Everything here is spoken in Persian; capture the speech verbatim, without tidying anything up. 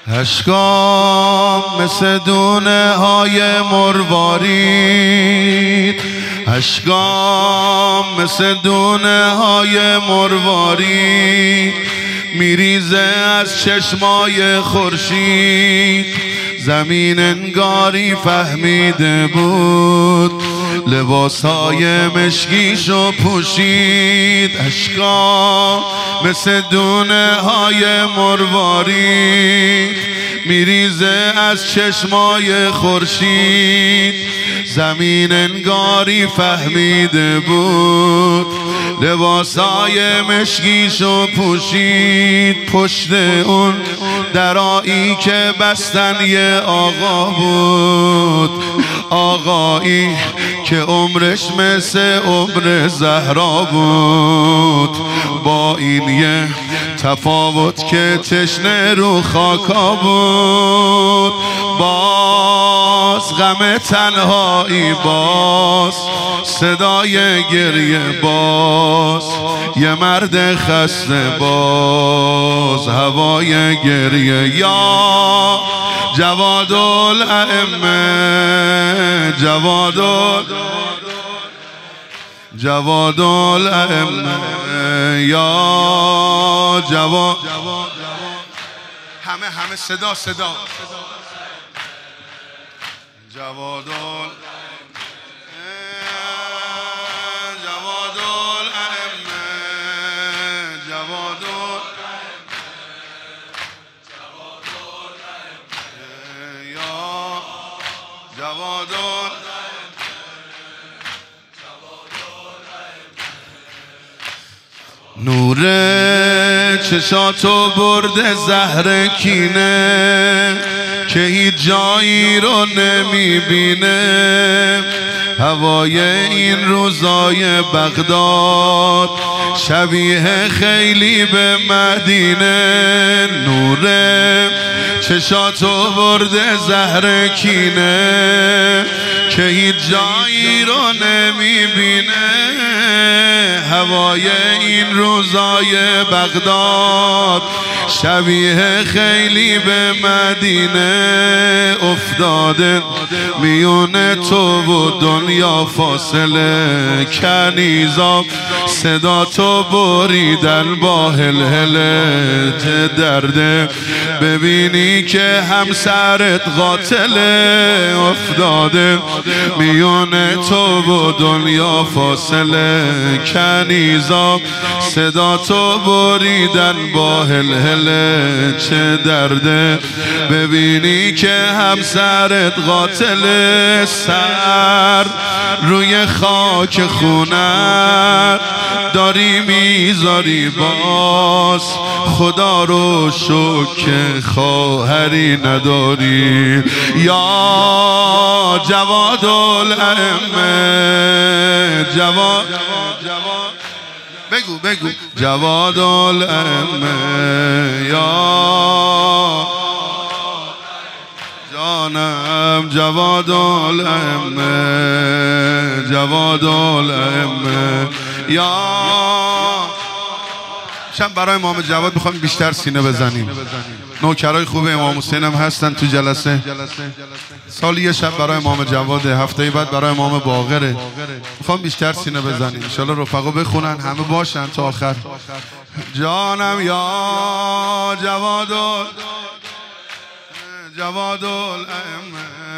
اشکام مثل دونه های مروارید، اشکام مثل دونه های مروارید میریزه از چشمای خورشید. زمین انگاری فهمیده بود لباسهای مشکیشو پوشید. اشکام مثل دونه های مروارید میریزه از چشمای خورشید. زمین انگاری فهمیده بود لباسای مشکیشو پوشید. پشت اون درایی که بستن یه آقا بود، آقایی که عمرش مثل عمر زهرا بود، با این یه تفاوت که تشنه رو خاکا بود. باز غم تنهایی، باز صدای گریه، باز یه مرد خسته، باز هوای گریه. یا جوادالائمه، جوادال جوادالائمه، یا جواد. همه همه صدا صدا جوادال جوادالائمه، جوادال یا جوادال. نور چشاتو برده زهر کینه که هیچ جایی رو نمیبینه. هوای این روزای بغداد شبیه خیلی به مدینه. نور چشاتو برده زهر کینه که هیچ جایی رو نمیبینه. هوای این روزای بغداد شبیه خیلی به مدینه. افتاده میونه تو و دنیا فاصله، کنیزا صدا تو بریدن با هلهله. چه درده ببینی که همسرت قاتله. افتاده میونه تو و دنیا فاصله، کنیزا صدا تو بریدن با هلهله. چه درده ببینی که همسرت قاتله. سر روی خاک خونت داری میذاری، باز خدا رو شکر خواهری نداری. یا جوادالائمه، جواد بگو بگو جوادالائمه، یا جانم جوادالائمه، جوادالائمه. یا شب برای امام جواد میخوام بیشتر سینه بزنیم. نوکرای خوب امام حسین هم هستن تو جلسه. سالی یه شب برای امام جواد، هفته بعد برای امام باقره. میخوام بیشتر سینه بزنیم. انشالله رفقا بخونن، همه باشن تا آخر. جانم یا جوادال جوادالائمه.